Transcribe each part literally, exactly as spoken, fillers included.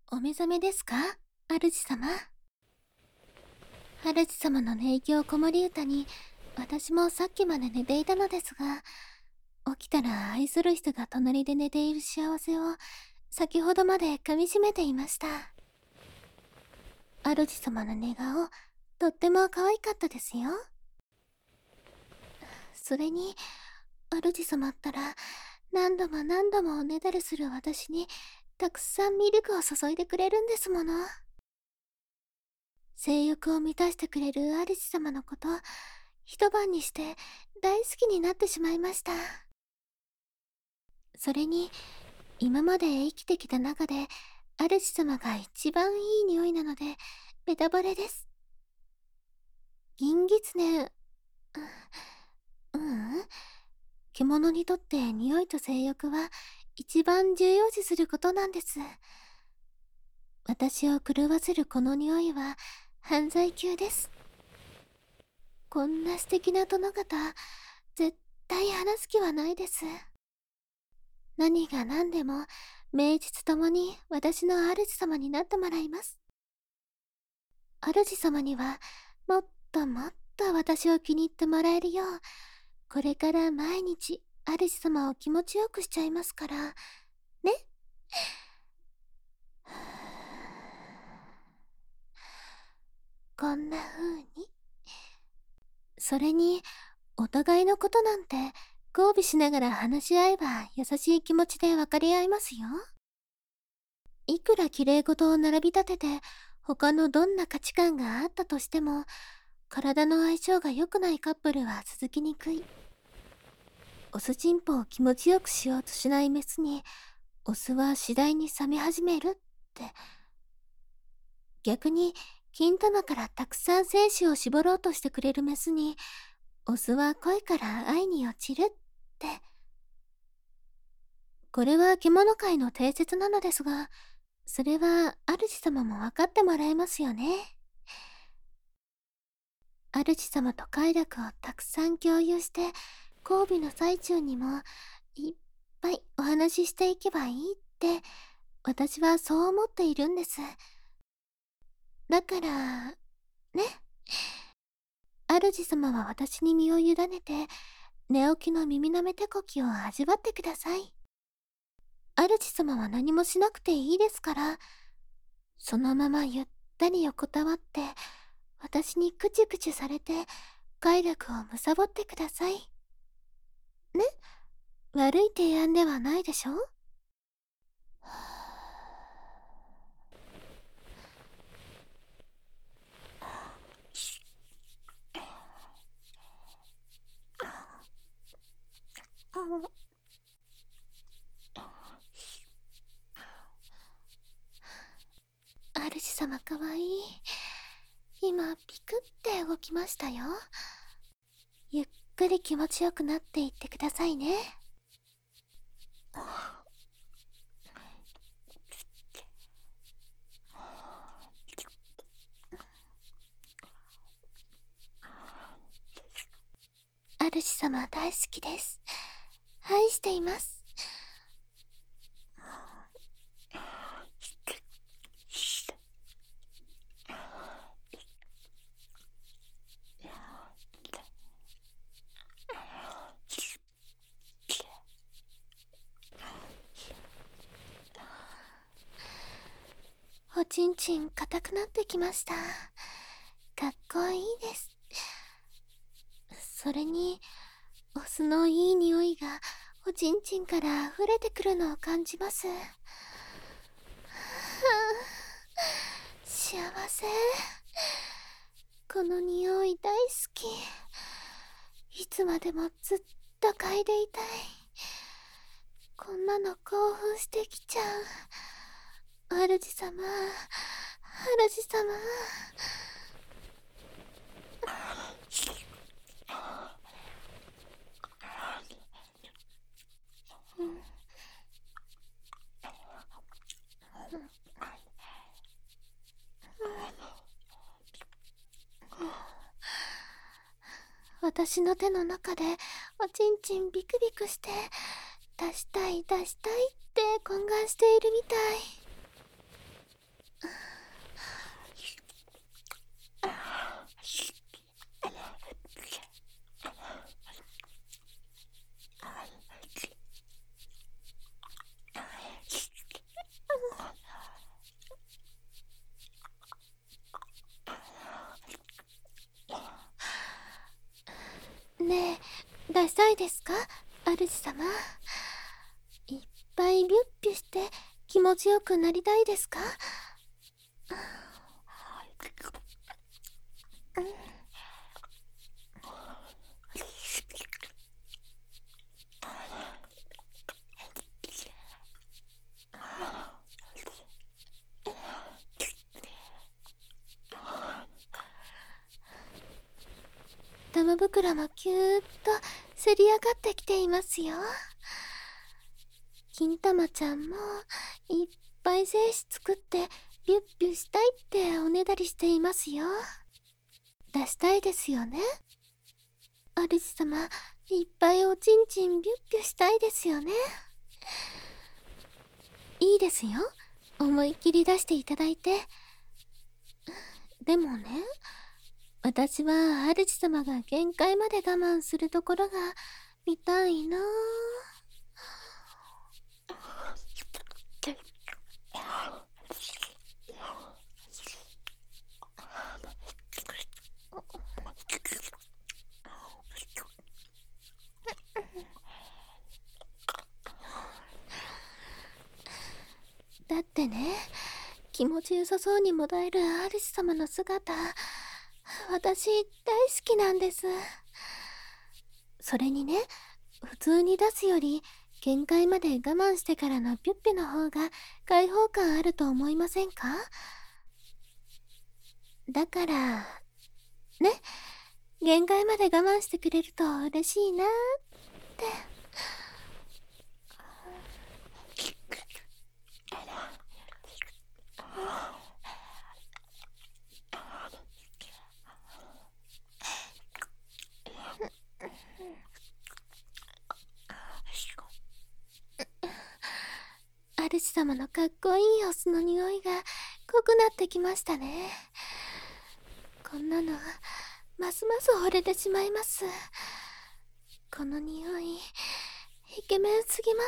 お目覚めですか、主様。主様の音色子守歌に、私もさっきまで寝ていたのですが、起きたら愛する人が隣で寝ている幸せを、先ほどまで噛みしめていました。主様の寝顔、とっても可愛かったですよ。それに、主様ったら、何度も何度もおねだりする私に、たくさんミルクを注いでくれるんですもの。性欲を満たしてくれる主様のこと、一晩にして大好きになってしまいました。それに、今まで生きてきた中で、主様が一番いい匂いなので、ベタ惚れです。銀狐、う、ううん。獣にとって匂いと性欲は一番重要視することなんです。私を狂わせるこの匂いは犯罪級です。こんな素敵な殿方、絶対話す気はないです。何が何でも、名実ともに私の主様になってもらいます。主様には、もっともっと私を気に入ってもらえるよう、これから毎日、主様を気持ちよくしちゃいますから、ね。こんな風に。それに、お互いのことなんて、交尾しながら話し合えば優しい気持ちで分かり合いますよ。いくら綺麗事を並び立てて、他のどんな価値観があったとしても、体の相性が良くないカップルは続きにくい。オスチンポを気持ちよくしようとしないメスに、オスは次第に冷め始めるって。逆に、金玉からたくさん精子を絞ろうとしてくれるメスに、オスは恋から愛に落ちるって。これは獣界の定説なのですが、それは主様も分かってもらえますよね。主様と快楽をたくさん共有して、交尾の最中にもいっぱいお話ししていけばいいって、私はそう思っているんです。だから、ね。主様は私に身を委ねて、寝起きの耳なめ手こきを味わってください。主様は何もしなくていいですから、そのままゆったり横たわって、私にクチュクチュされて、快楽を貪ってください。ね？悪い提案ではないでしょ？主様かわいい。今ピクって動きましたよ。ゆっくり気持ちよくなっていってくださいね。主様大好きです。愛しています。おちんちん硬くなってきました。かっこいいです。それに、お酢のいい匂いがおちんちんから溢れてくるのを感じます。はあ、幸せ。この匂い大好き。いつまでもずっと嗅いでいたい。こんなの興奮してきちゃう。主様、主様。私の手の中でおちんちんビクビクして、出したい出したいって懇願しているみたい。 出したいですか、主様。いっぱいビュッビュして気持ちよくなりたいですか？玉袋もキューッとせり上がってきていますよ。金玉ちゃんもいっぱい精子作ってビュッビュしたいっておねだりしていますよ。出したいですよね。主様、いっぱいおちんちんビュッビュしたいですよね。いいですよ、思いっきり出していただいて。でもね、私は主様が限界まで我慢するところが見たいな。だってね、気持ちよさそうにもだえる主様の姿、私大好きなんです。それにね、普通に出すより限界まで我慢してからのピュッピュの方が開放感あると思いませんか？だからね、限界まで我慢してくれると嬉しいなって。主様のかっこいいオスの匂いが濃くなってきましたね。こんなのますます惚れてしまいます。この匂いイケメンすぎます。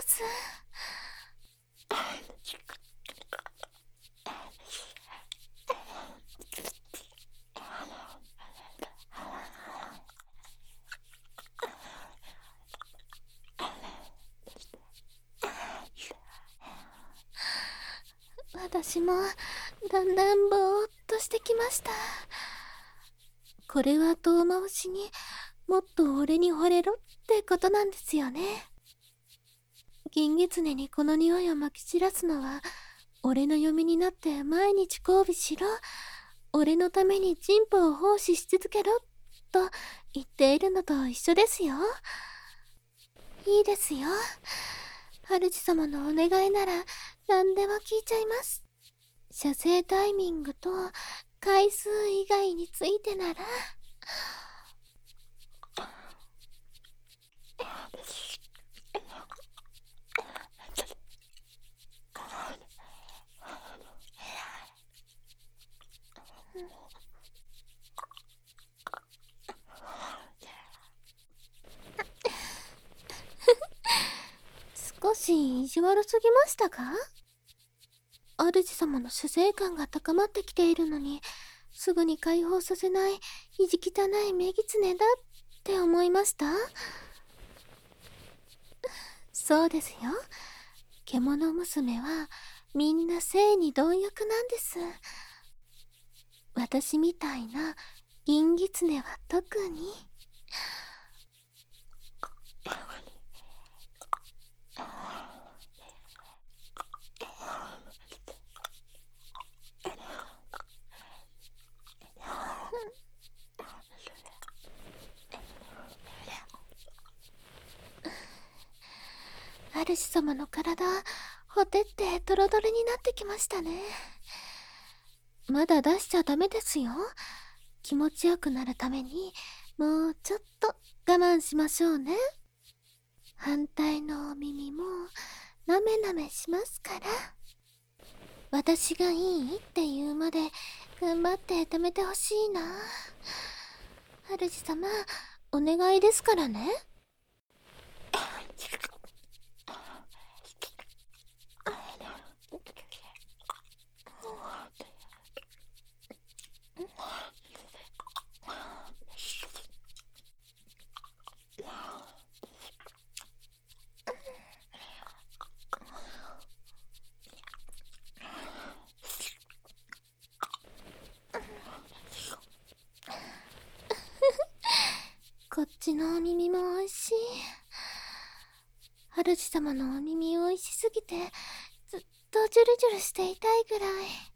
私もだんだんぼーっとしてきました。これは遠回しにもっと俺に惚れろってことなんですよね。銀狐にこの匂いをまき散らすのは、俺の嫁になって毎日交尾しろ、俺のためにチンポを奉仕し続けろと言っているのと一緒ですよ。いいですよ、主様のお願いなら何でも聞いちゃいます。射精タイミングと回数以外についてなら。少し意地悪すぎましたか？主様の主生感が高まってきているのに、すぐに解放させない意地汚い女狐だって思いました？そうですよ。獣娘はみんな性に貪欲なんです。私みたいな銀狐は特に。主様の体、ほてってドロドロになってきましたね。まだ出しちゃダメですよ。気持ちよくなるためにもうちょっと我慢しましょうね。反対のお耳もなめなめしますから。私がいいって言うまで頑張って止めてほしいな。主様、お願いですからね。 主様のお耳を美味しすぎてずっとジュルジュルしていたいぐらい。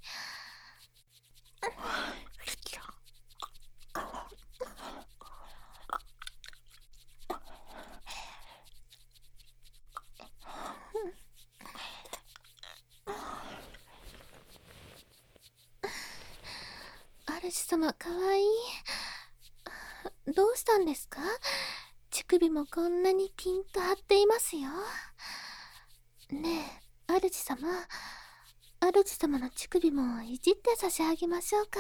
主様かわいい。どうしたんですか？乳首もこんなにピンと張っていますよ。ねえ、主様、主様の乳首もいじって差し上げましょうか。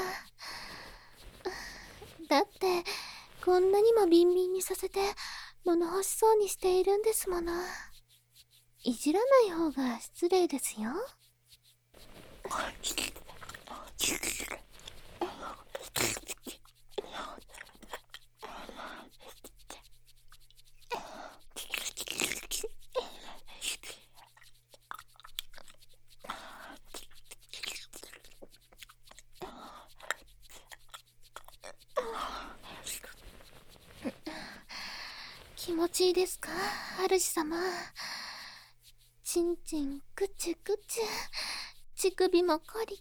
だってこんなにもビンビンにさせて物欲しそうにしているんですもの。いじらない方が失礼ですよ。気持ちいいですか、主様。ちんちんくちゅくちゅ、乳首もコリコ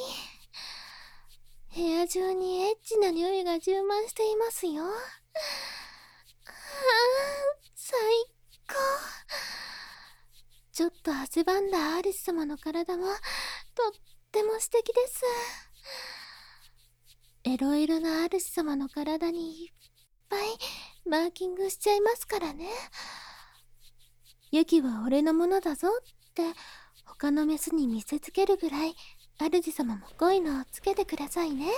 リ。部屋中にエッチな匂いが充満していますよ。はあ、最高。ちょっと汗ばんだ主様の体もとっても素敵です。エロエロな主様の体にいっぱいマーキングしちゃいますからね。ユキは俺のものだぞって他のメスに見せつけるぐらい主様も恋のをつけてくださいね。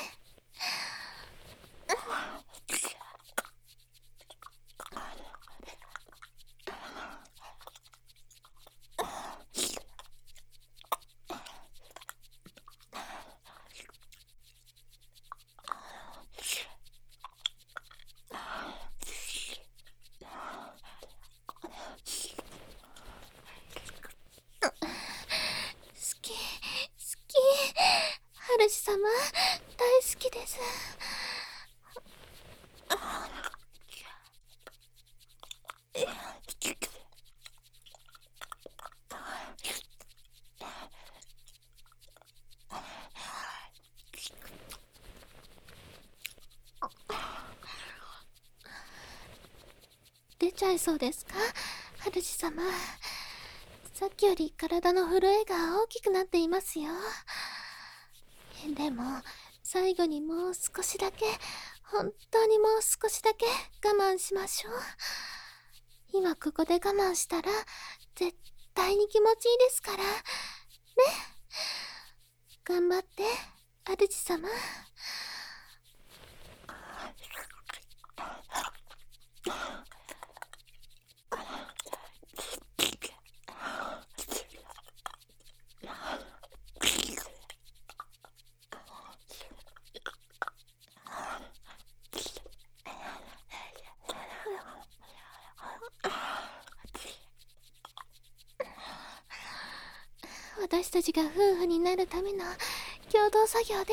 主様、大好きです。出ちゃいそうですか、主様。さっきより体の震えが大きくなっていますよ。でも最後にもう少しだけ、本当にもう少しだけ我慢しましょう。今ここで我慢したら絶対に気持ちいいですからね。頑張って主様。私たちが夫婦になるための共同作業です。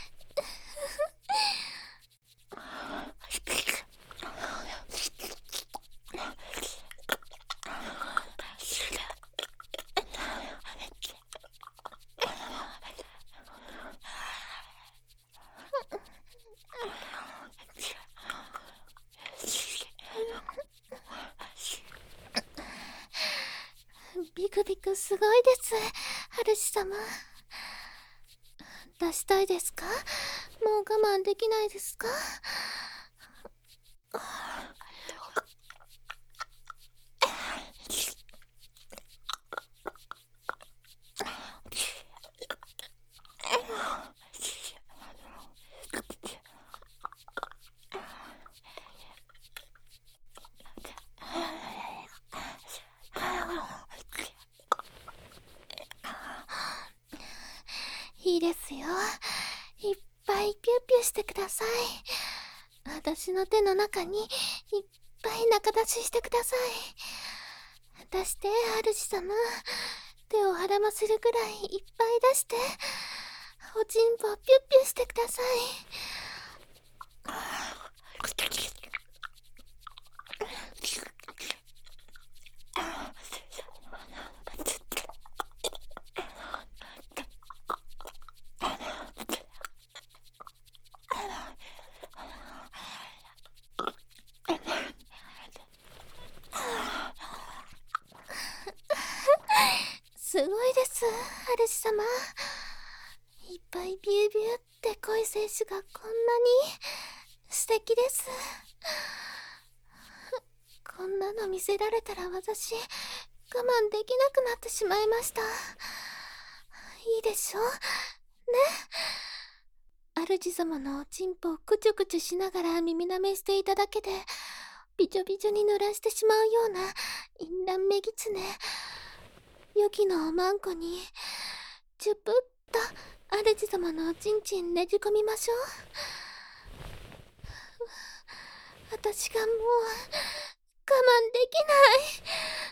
ビクビクすごいです、主様。出したいですか？もう我慢できないですか？いいですよ。いっぱいピューピューしてください。私の手の中にいっぱい中出ししてください。出して、主様。手をはらませるぐらいいっぱい出して、おちんぽピューピューしてください。 様。いっぱいビュービューって濃い精子がこんなに素敵です。こんなの見せられたら私、我慢できなくなってしまいました。いいでしょね。主様のおちんぽをくちゅくちゅしながら耳舐めしていただけで、びちょびちょに濡らしてしまうような淫乱めぎつね。良きのおまんこに、チュプッと主様のおちんちんねじ込みましょう。私がもう、我慢できない。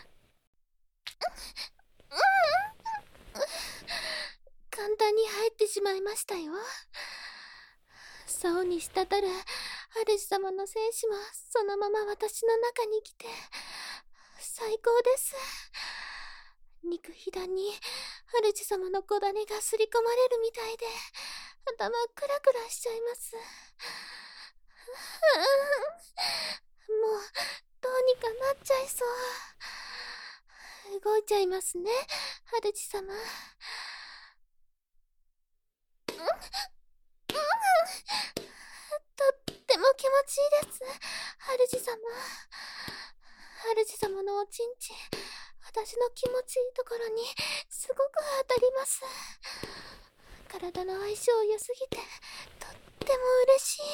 簡単に入ってしまいましたよ。竿に滴る主様の精子もそのまま私の中に来て、最高です。肉ひだに主様の小種がすり込まれるみたいで、頭クラクラしちゃいます。もう、どうにかなっちゃいそう。動いちゃいますね、主様。とっても気持ちいいです、主様。主様のおちんちん、私の気持ちいいところにすごく当たります。体の相性良すぎてとっても嬉し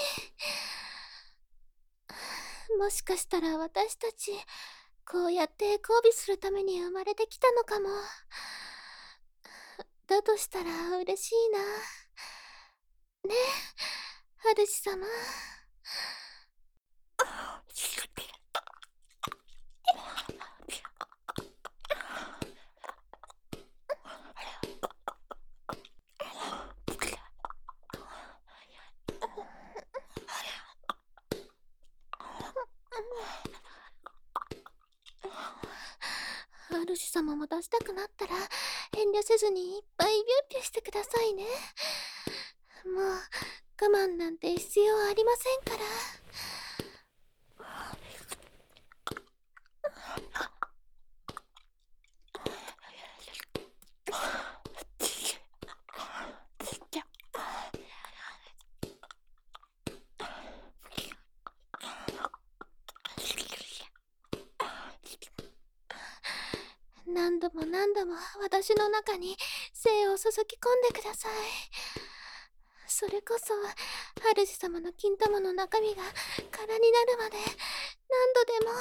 い。もしかしたら私たちこうやって交尾するために生まれてきたのかも。だとしたら嬉しいな。ねえ、主様。主様も出したくなったら遠慮せずにいっぱいビュービューしてくださいね。もう我慢なんて必要ありませんから。何度も何度も私の中に精を注ぎ込んでください。それこそ主様の金玉の中身が空になるまで何度でも。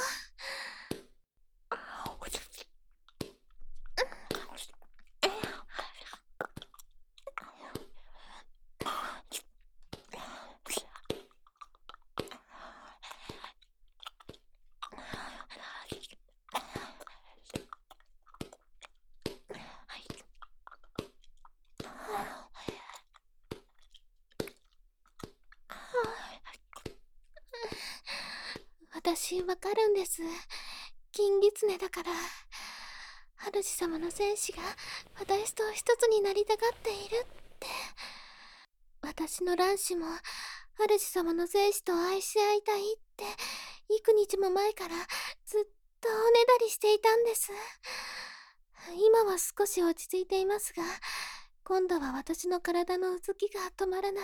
私わかるんです。金狐だから。主様の戦士が私と一つになりたがっているって。私の卵子も主様の戦士と愛し合いたいって幾日も前からずっとおねだりしていたんです。今は少し落ち着いていますが、今度は私の体のうずきが止まらない。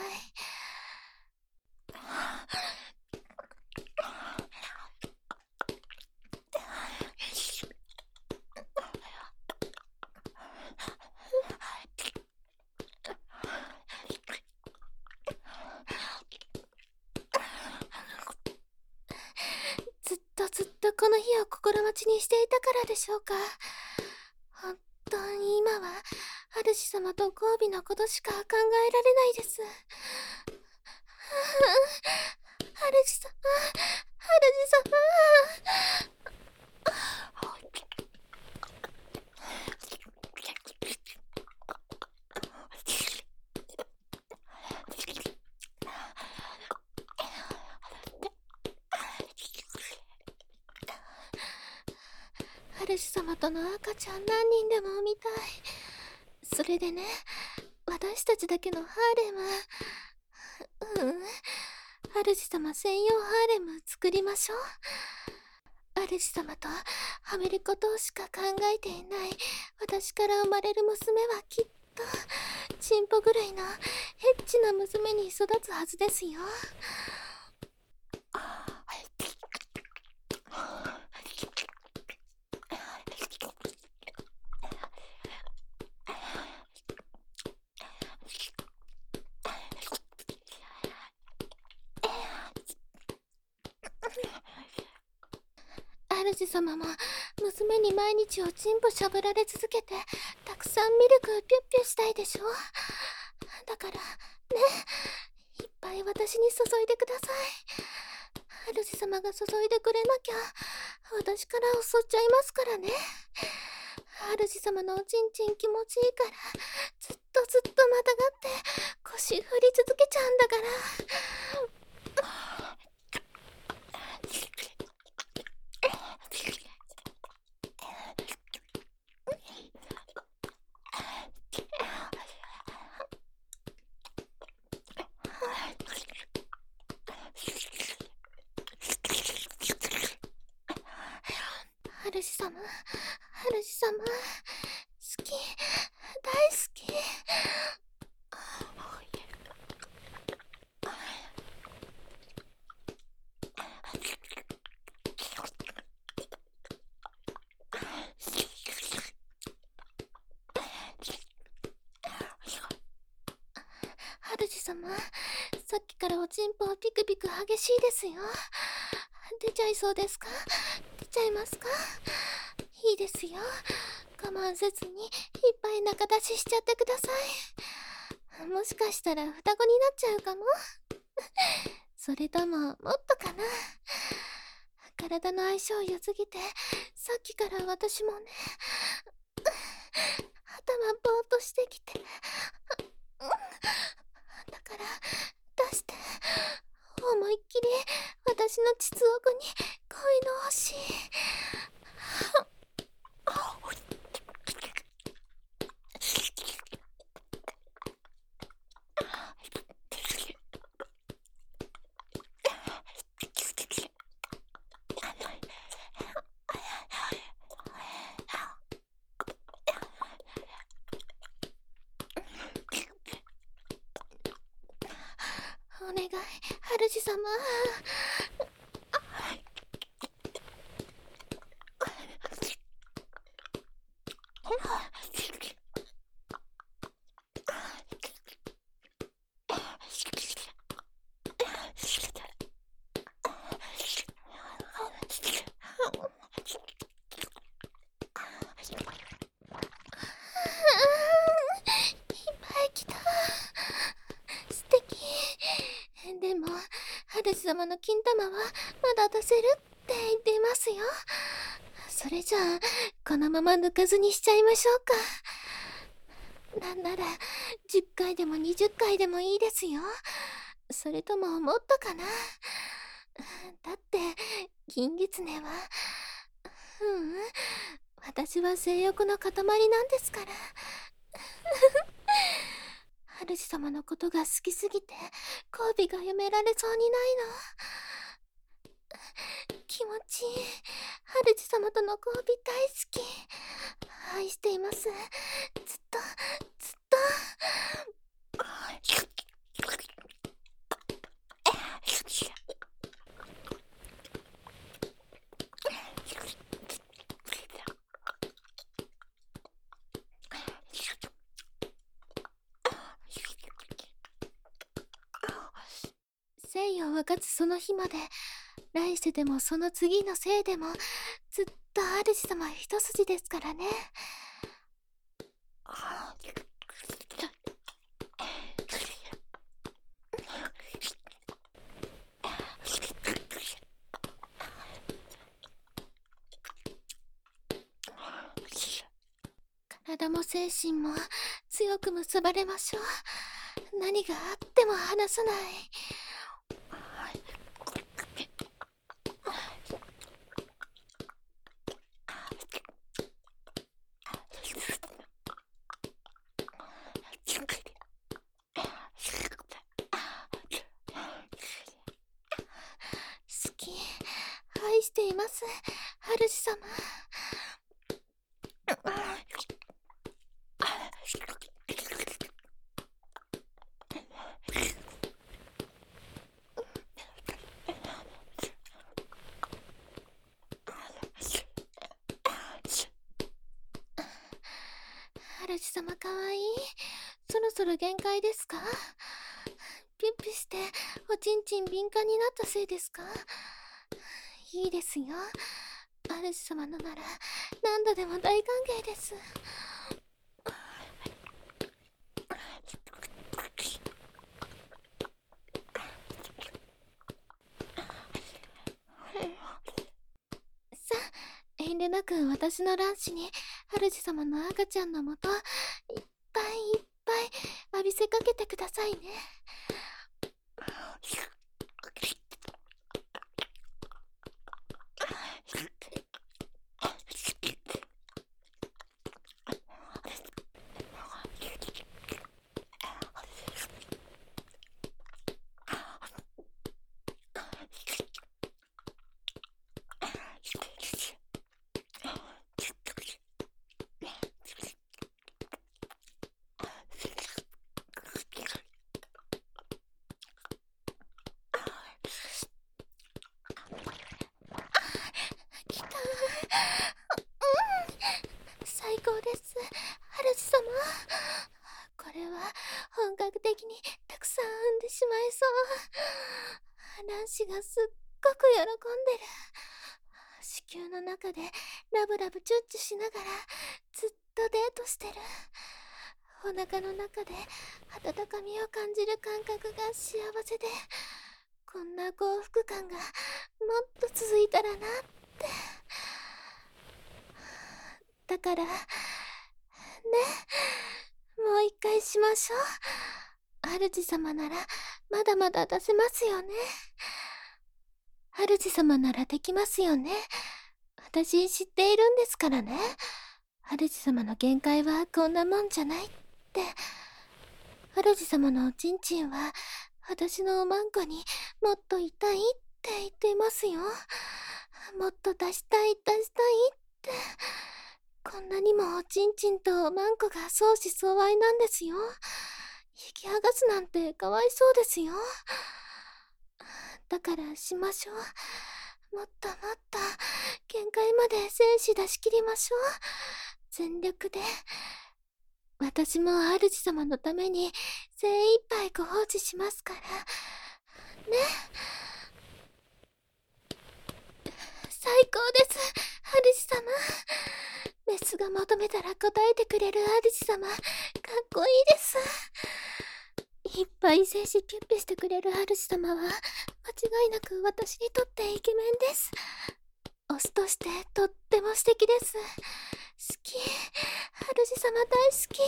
ずっとずっとこの日を心待ちにしていたからでしょうか。本当に今は主様と交尾のことしか考えられないです。主様、主様。主様との赤ちゃん何人でも産みたい。それでね、私たちだけのハーレム、うん、主様専用ハーレム作りましょう。主様とはめることしか考えていない私から生まれる娘はきっとチンポ狂いのエッチな娘に育つはずですよ。主様も娘に毎日おちんぽしゃぶられ続けてたくさんミルクピュッピュしたいでしょ。だからね、いっぱい私に注いでください。主様が注いでくれなきゃ私から襲っちゃいますからね。主様のおちんちん気持ちいいからずっとずっとまたがって腰振り続けちゃうんだから。主様、主様、好き、大好き。主様、さっきからおちんぽピクピク激しいですよ。出ちゃいそうですか？出ちゃいますか？いいですよ。我慢せずにいっぱい中出ししちゃってください。もしかしたら双子になっちゃうかも。それとももっとかな。体の相性良すぎてさっきから私もね、頭ぼーっとしてきて、だから出して、思いっきり私の膣奥に恋の星。お願い、主様。でも主様の金玉はまだ出せるって言っていますよ。それじゃあこのまま抜かずにしちゃいましょうか。なんならじゅっかいでもにじゅっかいでもいいですよ。それとももっとかな。だって金狐は、ううん、私は性欲の塊なんですから。主様のことが好きすぎて交尾がやめられそうにないの。気持ちいい。主様との交尾大好き。愛しています。ずっとずっと。生を分かつその日まで、来世でもその次の生でもずっと主様一筋ですからね。体も精神も強く結ばれましょう。何があっても離さない。好き、愛しています、主様。 そろそろ限界ですか？ピュッピュしておちんちん敏感になったせいですか？いいですよ。主様のなら何度でも大歓迎です。さあ、遠慮なく私の卵子に主様の赤ちゃんのもといっぱいいっぱい浴びせかけてくださいね。きたー。うん、最高です、主様。これは本格的にたくさん産んでしまいそう。卵子がすっごく喜んでる。子宮の中でラブラブチュッチュしながらずっとデートしてる。お腹の中で温かみを感じる感覚が幸せで、こんな幸福感がもっと続いたらなって。だからね、もう一回しましょう。主様ならまだまだ出せますよね。主様ならできますよね。私知っているんですからね。主様の限界はこんなもんじゃないって。主様のおちんちんは私のおまんこにもっと痛いって言っていますよ。もっと出したい出したいって。こんなにもおちんちんとおまんこが相思相愛なんですよ。引き剥がすなんてかわいそうですよ。だからしましょう。もっともっと限界まで精子出し切りましょう。全力で。私も主様のために精一杯ご奉仕しますからね。最高です、主様。メスが求めたら答えてくれる主様、かっこいいです。いっぱい精子ピュッピュしてくれる主様は間違いなく私にとってイケメンです。オスとしてとっても素敵です。好き。主様大好き。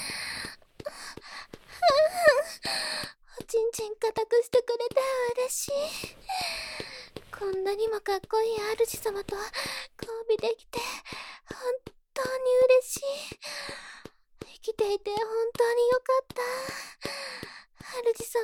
おちんちん固くしてくれて嬉しい。こんなにもかっこいい主様と交尾できて本当に嬉しい。生きていて本当によかった。主様、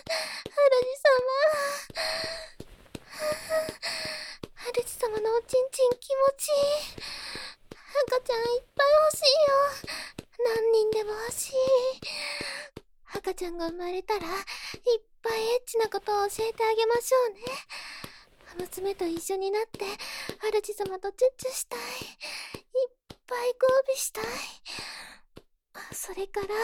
主様。主様のおちんちん気持ちいい。赤ちゃんいっぱい欲しいよ。何人でも欲しい。赤ちゃんが生まれたらいっぱいエッチなことを教えてあげましょうね。娘と一緒になって主様とチュッチュしたい。いっぱい交尾したい。それから、うん、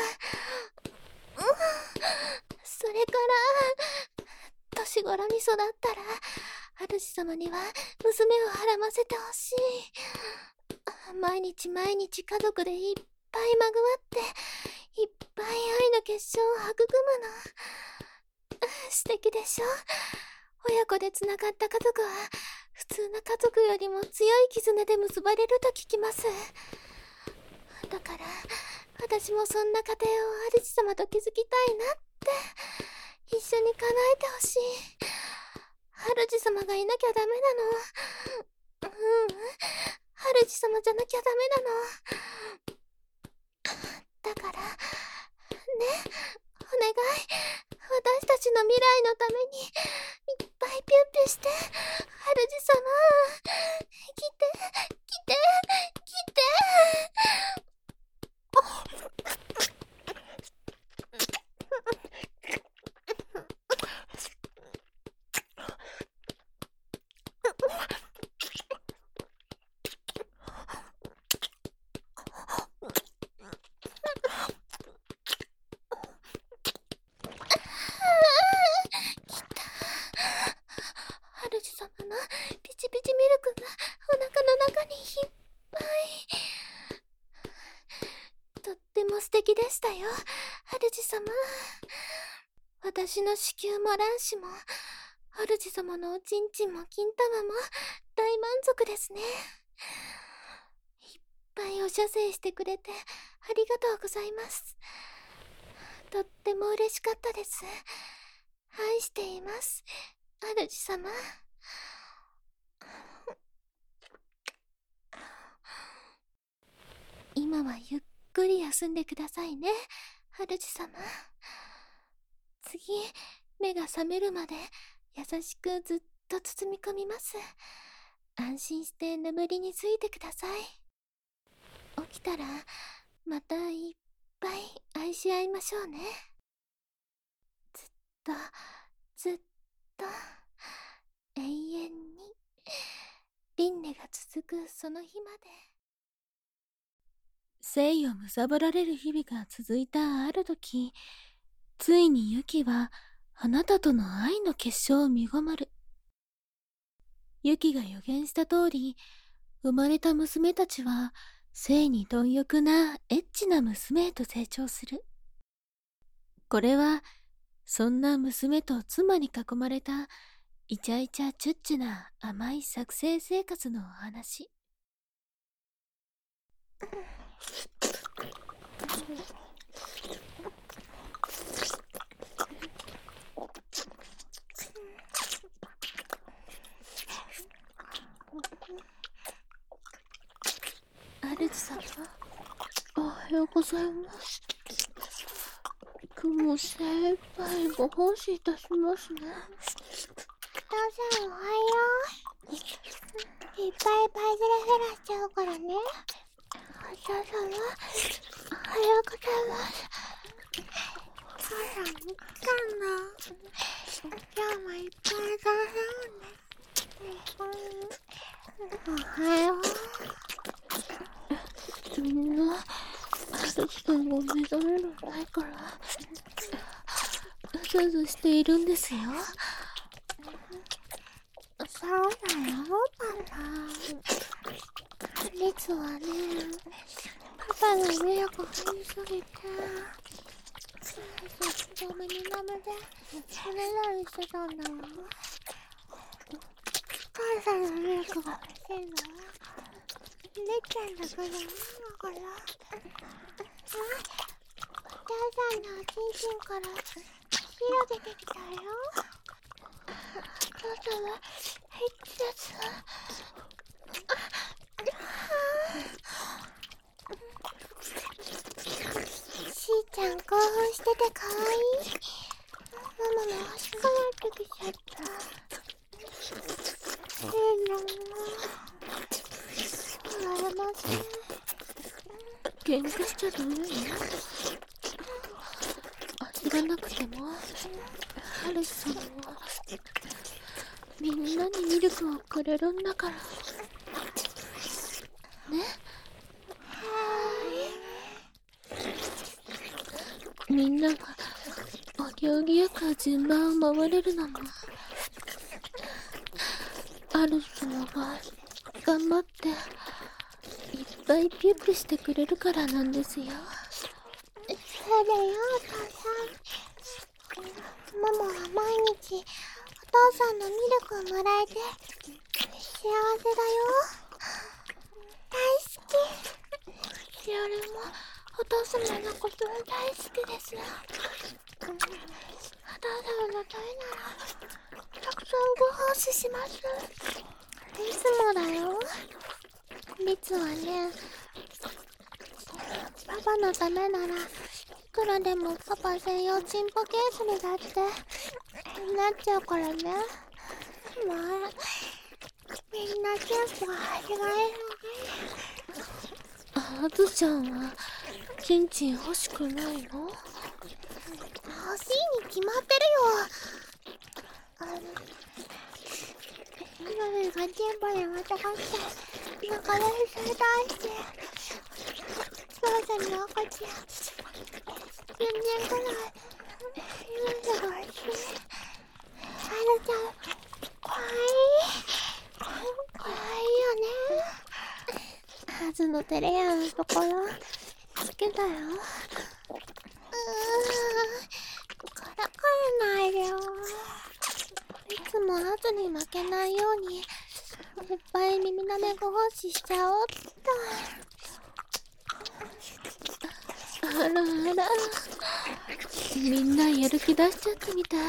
それから年頃に育ったら主様には娘をはらませてほしい。毎日毎日家族でいっぱいまぐわっていっぱい愛の結晶を育むの。素敵でしょ。親子でつながった家族は普通の家族よりも強い絆で結ばれると聞きます。だから私もそんな家庭を主様と築きたいなって。一緒に叶えてほしい。主様がいなきゃダメなの。うん、主様じゃなきゃダメなの。だからね、お願い。私たちの未来のためにいっぱいピュンピュンして。主様、来て来て来て。 よ、主様。私の子宮も卵子も、主様のおちんちんも金玉も大満足ですね。いっぱいお射精してくれてありがとうございます。とっても嬉しかったです。愛しています、主様。今はゆっくり休んでくださいね、主様。次、目が覚めるまで優しくずっと包み込みます。安心して眠りについてください。起きたらまたいっぱい愛し合いましょうね。ずっとずっと永遠に輪廻が続くその日まで。生を貪られる日々が続いたある時、ついにユキはあなたとの愛の結晶を身ごもる。ユキが予言した通り、生まれた娘たちは性に貪欲なエッチな娘へと成長する。これはそんな娘と妻に囲まれたイチャイチャチュッチュな甘い作成生活のお話。主様、おはようございます。今日精一杯ご奉仕いたしますね。 お父さんおはよう。いっぱいパイズレフェラしちゃうからね。 お父様、おはようございます。 お母さん起きたんだ。今日もいっぱい食べようね。おはよう。 みんな、主さんが目覚める前から、うずうずしているんですよ。 そうだよ、パパ。実はね、パパの迷惑が入りすぎて、ずっとミニナムでおねだりしてたんだよ。お母さんのミルクが欲しいのはりっちゃんだからだから。お父さんのおちんちんから広げてきたよ。 お父様、エッチです。 しーちゃん興奮しててかわいい。ママも欲しくなってきちゃった。いいなぁ。言われません。 喧嘩しちゃダメよ。焦らなくても、主様はみんなにミルクをくれるんだから。ね。みんながお行儀よく順番を守れるのも、主様が頑張っていっぱいピュッピュしてくれるからなんですよ。 そうだよ、お父さん。ママは毎日お父さんのミルクをもらえて幸せだよ。大好き。 しおりもお父様のこと大好きですよ。お父様のためならたくさんご奉仕します。 いつもだよ。リツはね、パパのためならいくらでもパパ専用チンポケースにだってなっちゃうからね。まあ、みんなチンポが味わえるね。 あずちゃんはチンチン欲しくないの？ 欲しいに決まってるよ。あの夜がチンポでまたがって仲良しされたいして父さんの赤ちゃんじゅうねんくらい勇者が欲しい。あるちゃんかわいいかわいいよね。 はずの照れ屋のところ好きだよ。 けないようにいっぱい耳なめご奉仕しちゃおうっあらあら、みんなやる気出しちゃったみたい。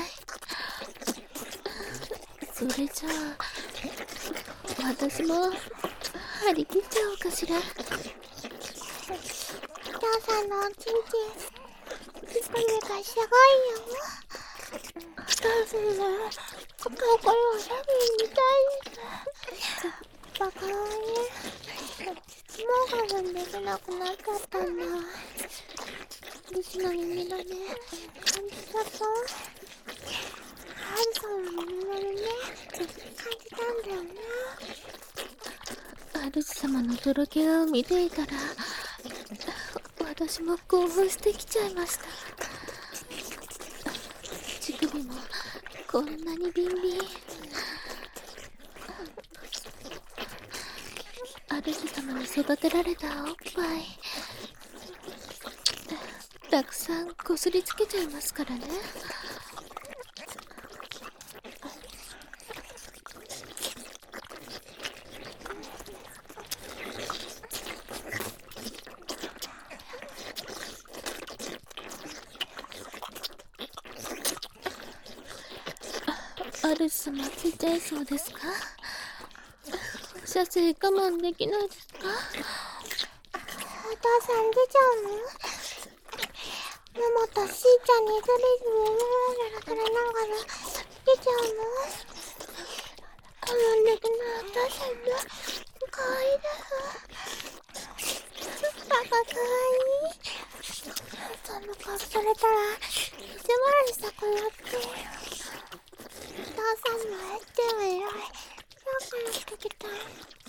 それじゃあ私も張り切っちゃおうかしら。 と。お父さんのおちんちんピクニクすごいよ。お父さんがこここれをサビみたいです。バカね。もう我慢できなくなっちゃったんだ。私の耳だね。感じだった？ハルさんの耳だね。感じたんだよね。 主様のとろけを見ていたら私も興奮してきちゃいました。乳首もこんなにビンビン。主様に育てられたおっぱいたくさんこすりつけちゃいますからね。主様出ちゃいそうですか？射精我慢できないですか？ お父さん出ちゃうの？ママとしーちゃんにずりずりやらされながら出ちゃうの？我慢できないお父さんね。かわいいです。パパかわいい。その顔されたら水回りしたくなって。お父さんのエッチは偉い。仲良くしてきたい。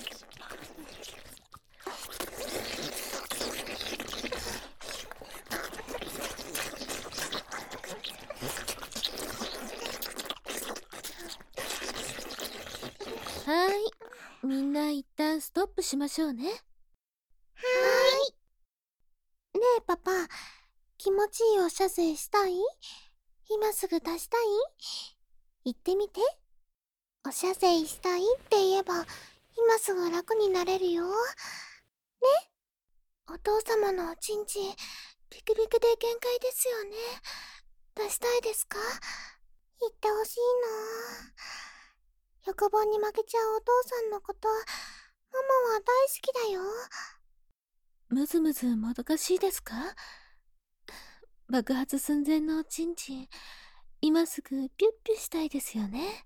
はーい、みんな一旦ストップしましょうね。はーい。ねえパパ、気持ちいいお射精したい？今すぐ出したい？言ってみて。お射精したいって言えば今すぐ楽になれるよ。ね？お父様のおちんちんピクピクで限界ですよね。出したいですか？言ってほしいな。欲望に負けちゃうお父さんのことママは大好きだよ。 むずむずもどかしいですか？爆発寸前のおちんちん今すぐピュッピュしたいですよね。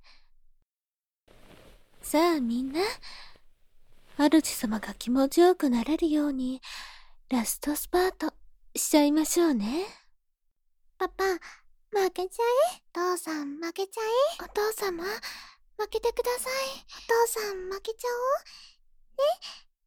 さあみんな、主様が気持ちよくなれるようにラストスパートしちゃいましょうね。 パパ、負けちゃえ。父さん負けちゃえ。お父様、負けてください。お父さん負けちゃおう。ね。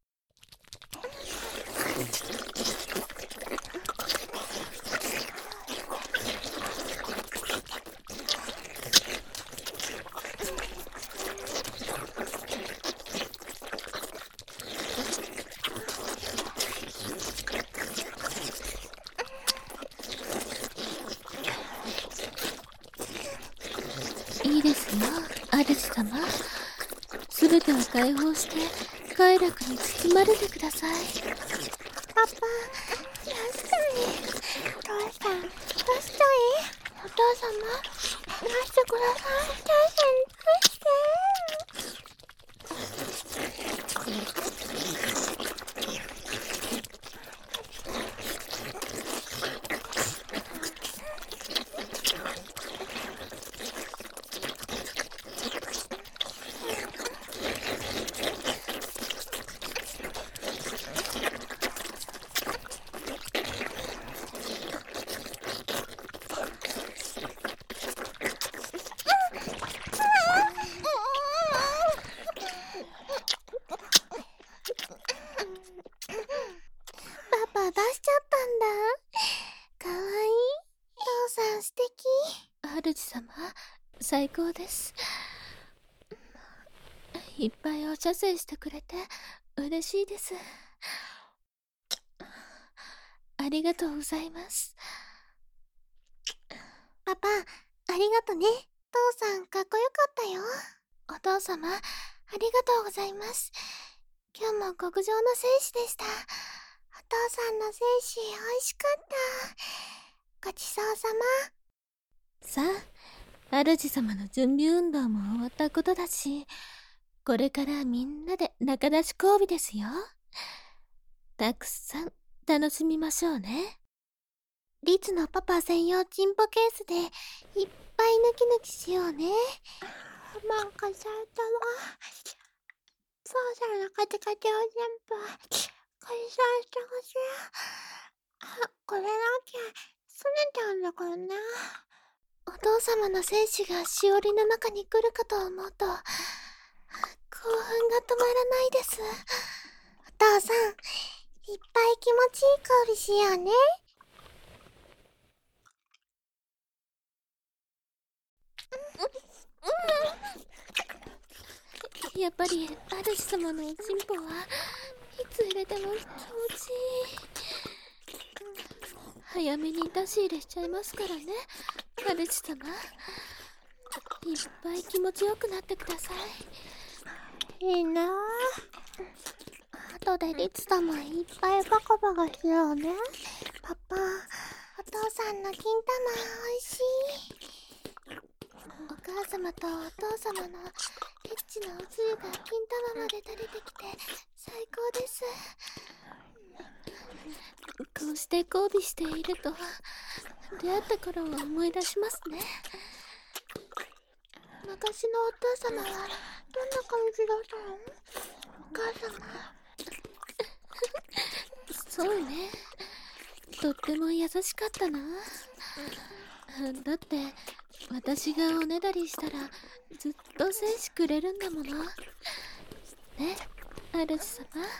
いいですよ、主様。すべてを解放して快楽に包まれてください。 パパ、出したい。お父さん、出したい。お父様、出してください。お父さん、出して。パパ出しちゃったんだ。かわいい。父さん素敵。 主様、最高です。いっぱいお射精してくれて嬉しいです。ありがとうございます。 パパ、ありがとね。父さんかっこよかったよ。 お父様、ありがとうございます。今日も極上の精子でした。お父さんの精子、美味しかった。ごちそうさま。さあ、主様の準備運動も終わったことだし、これからみんなで仲出し交尾ですよ。たくさん楽しみましょうね。リツのパパ専用チンポケースでいっぱいヌキヌキしようね。 なんかされたわ。そうさんのカテカテを全部解散してほしい。あ、これなきゃすねちゃうんだからね。 お父様の精子がしおりの中に来るかと思うと興奮が止まらないです。お父さん、いっぱい気持ちいい香りしようね。やっぱり主様のおちんぽはいつ入れても気持ちいい。早めに出し入れしちゃいますからね、主様。いっぱい気持ちよくなってください。いいなぁ。後でリツともいっぱいバカバカしようね。 パパ、お父さんの金玉おいしい。お母様とお父様のエッチなおつゆが金玉まで垂れてきて最高です。こうして交尾していると出会った頃を思い出しますね。昔のお父様はどんな感じだったの？お母様。そうね、とっても優しかったな。だって私がおねだりしたらずっと精子くれるんだものね、主様。お父さんかわ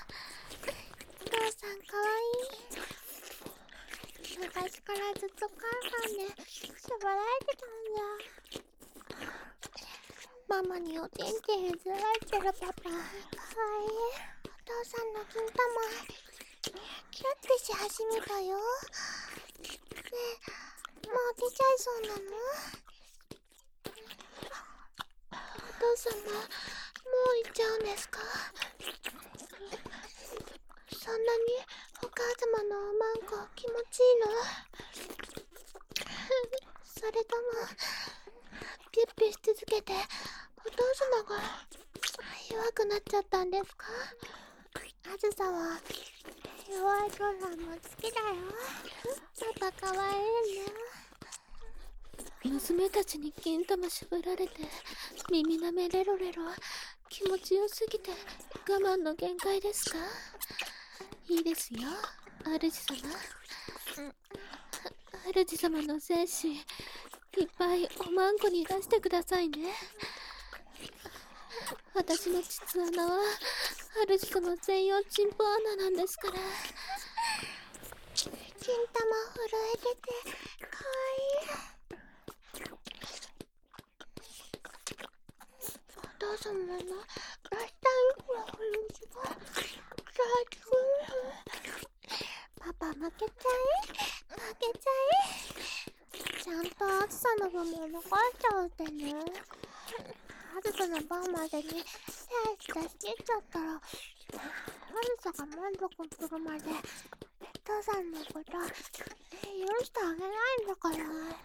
いい。 昔からずっと母さんで縛られてたんだ。ママにおてんてん譲られてるパパかわいい。お父さんの金玉キラッてし始めたよ。ねえ、もう出ちゃいそうなの？ お父様、もう行っちゃうんですか？そんなにお母様のおまんこ気持ちいいの？それともピュッピュし続けてお父様が弱くなっちゃったんですか？ あずさは弱い父さんも好きだよ。パパかわいいね。 娘たちに金玉絞られて耳なめレロレロ気持ちよすぎて我慢の限界ですか？いいですよ、主様。主様の精子いっぱいおまんこに出してくださいね。私の膣穴は主様専用チンポ穴なんですから。 金玉震えててかわいい。お父様の出したいフラフラが最高。パパ負けちゃい負けちゃい。ちゃんとあずさの分も残しちゃうってね。あずさの番までに精子出し切っちゃったらあずさが満足するまで父さんのこと許してあげないんだから。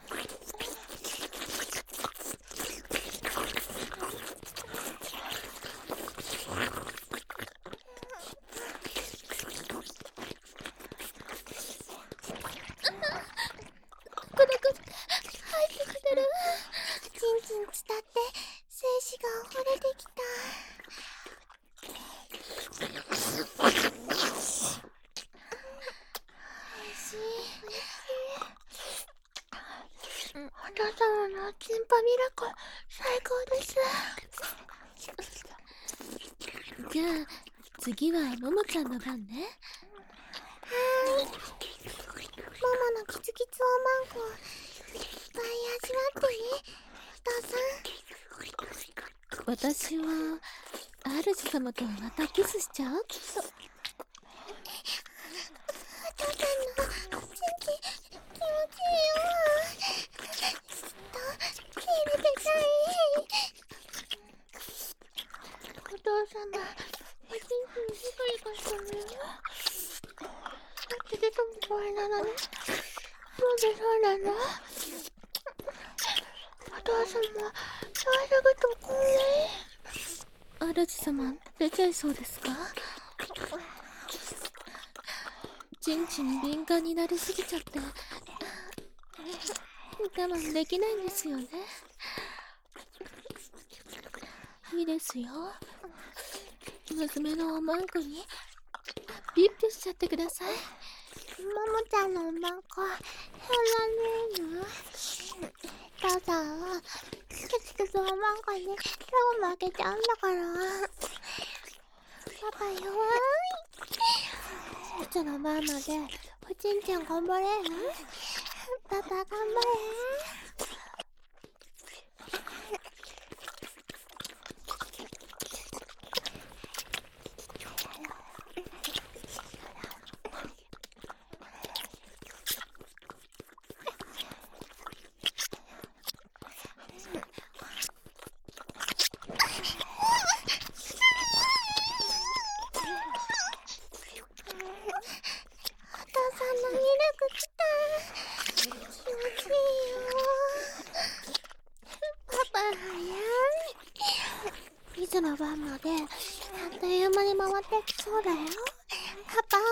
チンチン伝って精子が溢れてきた。おいしい。お父様のチンパミラコ最高です。 じゃあ次はももちゃんの番ね。 はーい。ママのキツキツおまんこいっぱい味わってね、お父さん。 私は主様とまたキスしちゃう？ お父さんのチンチン気持ちいいよ。ずっと入れてたい。 父様、大丈夫とこね。 主様、出ちゃいそうですか？ちんちん敏感になりすぎちゃって我慢できないんですよね。いいですよ、娘のおまんこにピッピしちゃってください。 ももちゃんのおまんこ減らねえの？父さんはキツキツおまんこに手を負けちゃうんだから。パパ弱い。いつの晩までおちんちん頑張れ。パパ頑張れ。いつの晩まであっという間に回ってきそうだよ。パパ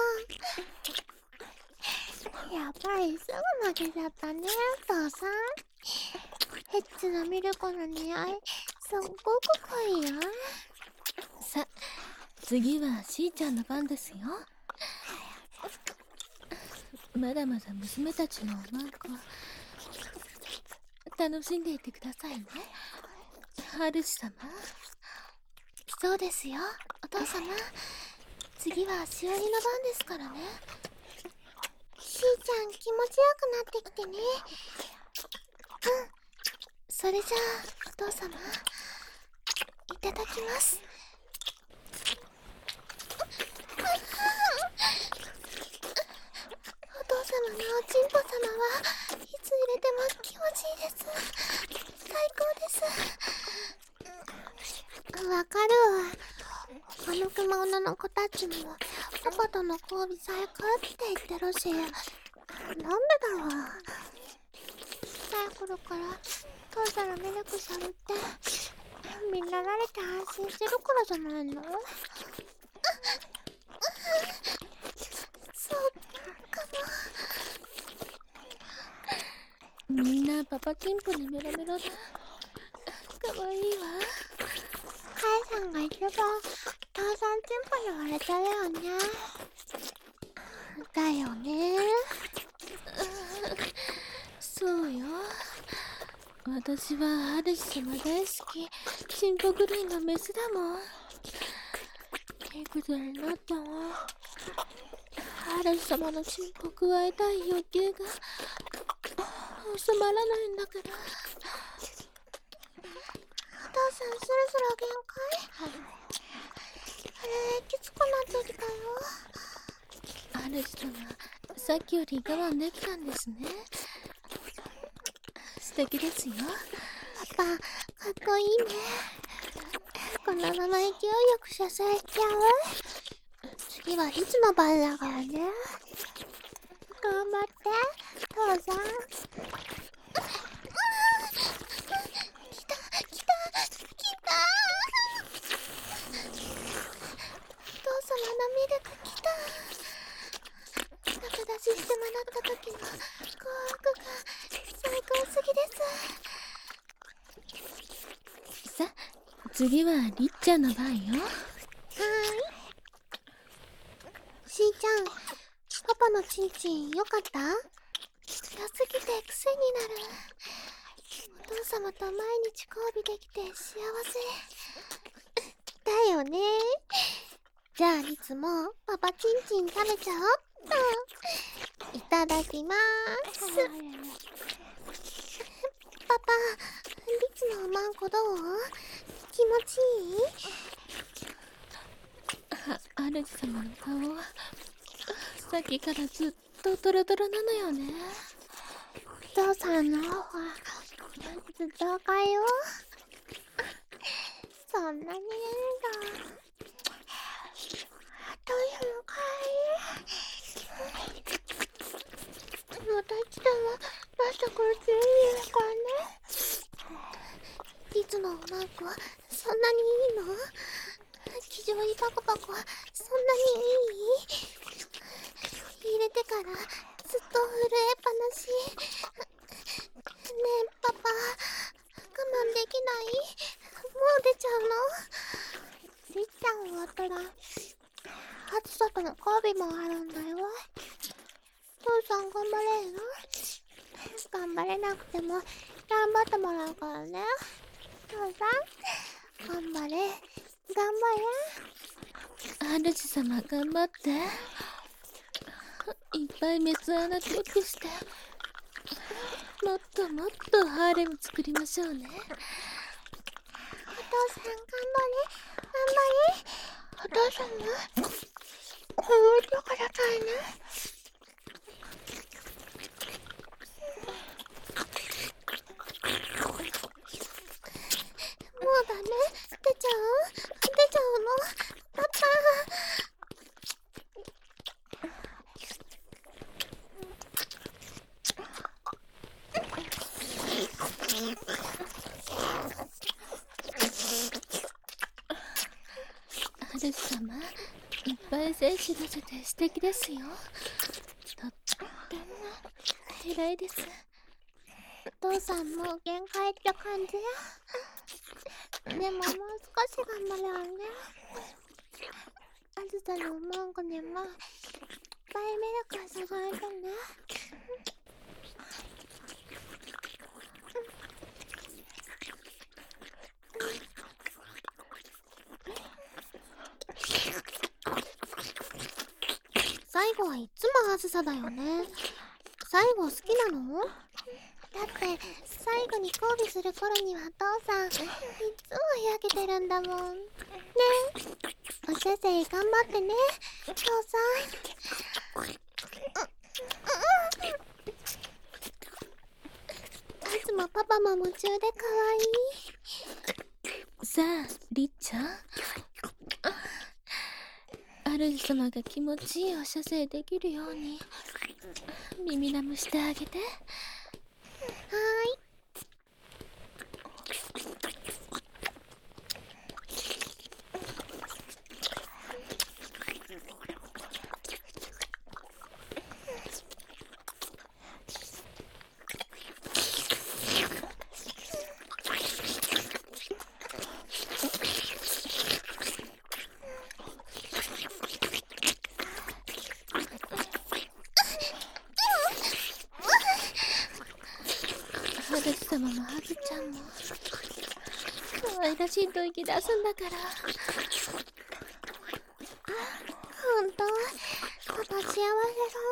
やっぱりすぐ負けちゃったね、父さん。ヘッチのミルクの匂いすっごく濃いよ。 さ、次はしーちゃんの番ですよ。まだまだ娘たちのおまんこ楽しんでいってくださいね、主様。そうですよ、お父様。次はしおりの番ですからね。 しーちゃん気持ちよくなってきてね。 うん、それじゃあお父様、いただきます。お父様のおちんぽ様はいつ入れても気持ちいいです。最高です。 わかるわ。他の熊女の子たちもパパとの交尾最高って言ってるし、なんでだろう。小さい頃から父さんのミルクされてみんな慣れて安心してるからじゃないの？ そうかも。みんなパパチンポにメロメロだ。かわいいわ。 カイさんが一番父さんチンポに言われてるよね。 だよね。そうよ。私は主様大好きチンポ狂いのメスだもん。手崩れになったわ。主様のチンポ加えたい欲求が収まらないんだから。 お父さんそろそろ限界？あれきつくなってきたよ。 主様、さっきより我慢できたんですね。素敵ですよ。 パパかっこいいね。このまま勢いよく射精しちゃう？次はいつの番だからね。頑張って父さん。来た来た来た。父様のミルク来た。中出ししてもらった時の幸福が最高すぎです。 さ、次はりっちゃんの番よ。 はーい。しーちゃん、パパのチンチンよかった？ 強すぎて癖になる。お父様と毎日交尾できて幸せだよね。じゃあいつもパパチンチン食べちゃおっと。いただきまーす。パパ、リツのおまんこどう？気持ちいい？ は、主様の顔はさっきからずっとドロドロなのよね。 父さんの方はずっと赤いよ。そんなにいるんだ。というかいまたいつでも出してくれていいですからね。 マンコ、そんなにいいの？気丈にパコパコ、そんなにいい？入れてからずっと震えっぱなし。ねえパパ、我慢できない？もう出ちゃうの？りっちゃん終わったら暑さとの交尾もあるんだよ。父さん頑張れるの？頑張れなくても頑張ってもらうからね。父さん頑張れ、頑主様頑張って。いっぱい水穴チェックして、もっともっとハーレム作りましょうね。 張れ。お父さん頑張れ、頑張れ。お父さんも動いてくださいね。もうダメ？出ちゃう？出ちゃうの？パパ。 主様、いっぱい精子出せて素敵ですよ。とっても偉いです。 お父さんもう限界って感じ？でももう少し頑張るわね。あずさのおまんこにもいっぱいミルク注いでね。最後はいつもあずさだよね。最後好きなの？だって最後に交尾する頃には父さんいつも焼けてるんだもんね。おせせい頑張ってね、父さん。いつもパパも夢中で可愛い。 さあ、りっちゃん。主様が気持ちいいお射精できるように耳なむしてあげて。 はーい。 主様もハグちゃんも可愛らしい吐息出すんだから。 ほんと？パパ幸せそう？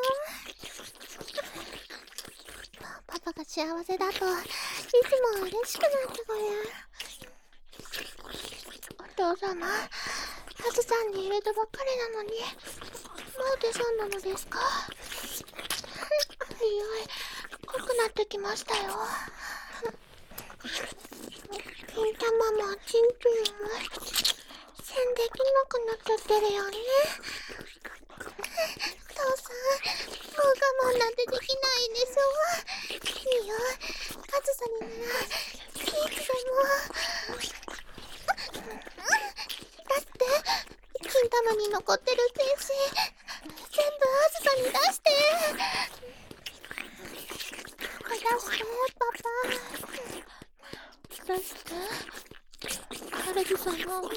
パパが幸せだといつも嬉しくなってくる。お父様、はずさんに入れたばっかりなのにもう出そうなのですか？匂い濃くなってきましたよ。金玉もチンピンも栓できなくなっちゃってるよね。父さん、もう我慢なんてできないんでしょ？いいよ、あずさにならいつでも。だって金玉に残ってる精子全部あずさに出して。出してパパ。 出して、主様。 出して、お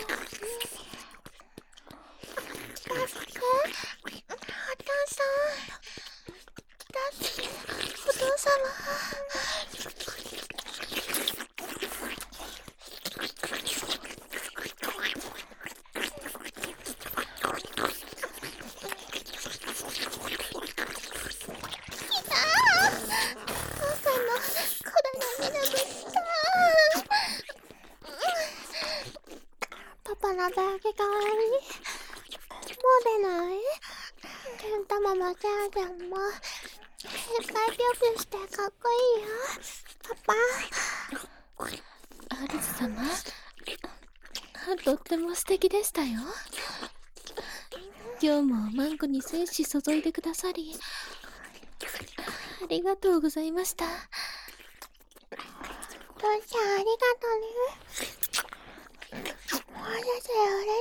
父さん。出して、お父様。パパのだけかわいい。もう出ない？けんたままちゃんちゃんもいっぱいぴょぴょしてかっこいいよ。パパ。 主様、とっても素敵でしたよ。今日もおまんこに精子注いでくださりありがとうございました。 父ちゃんありがとね。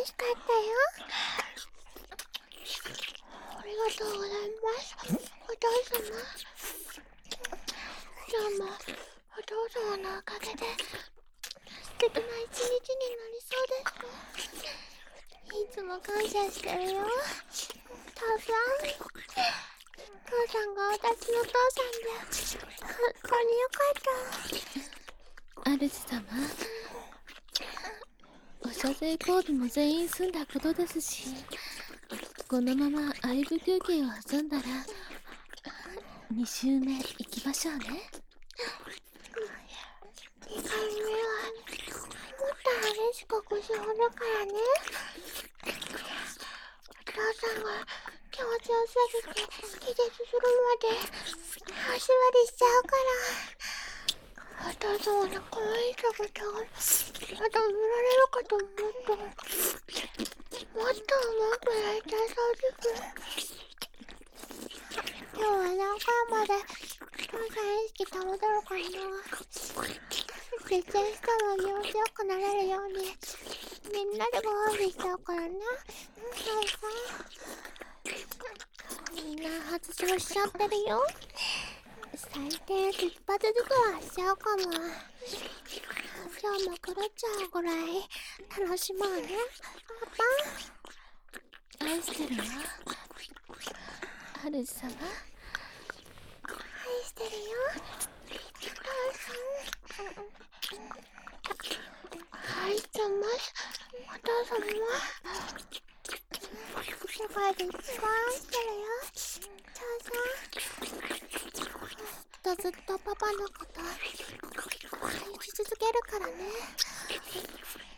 嬉しかったよ。ありがとうございます、お父様。今日もお父様のおかげで素敵な一日になりそうです。いつも感謝してるよ、父さん。父さんが私の父さんで本当によかった。 主様、お射精交尾も全員済んだことですし、このまま愛撫休憩を挟んだらに週目行きましょうね。 にかいめはもっと激しく腰を振るからね。お父さんが気持ちよすぎて気絶するまで足割りしちゃうから、お父様の可愛い姿がまた見られるかと思うともっとうまくやりたそうです。今日は何回まで父さん意識保てるかな。絶対したら気持ちよくなれるようにみんなでご褒美しちゃうからね、父さん。みんな発情しちゃってるよ。最低一発ずつはしちゃうかも。今日も狂っちゃうぐらい楽しもうね、 パパ。愛してるわ、主様。 愛してるよ、父さん。愛してます、お父様。世界で一番愛してるよ、父さん。ずっとずっとパパのこと愛し続けるからね。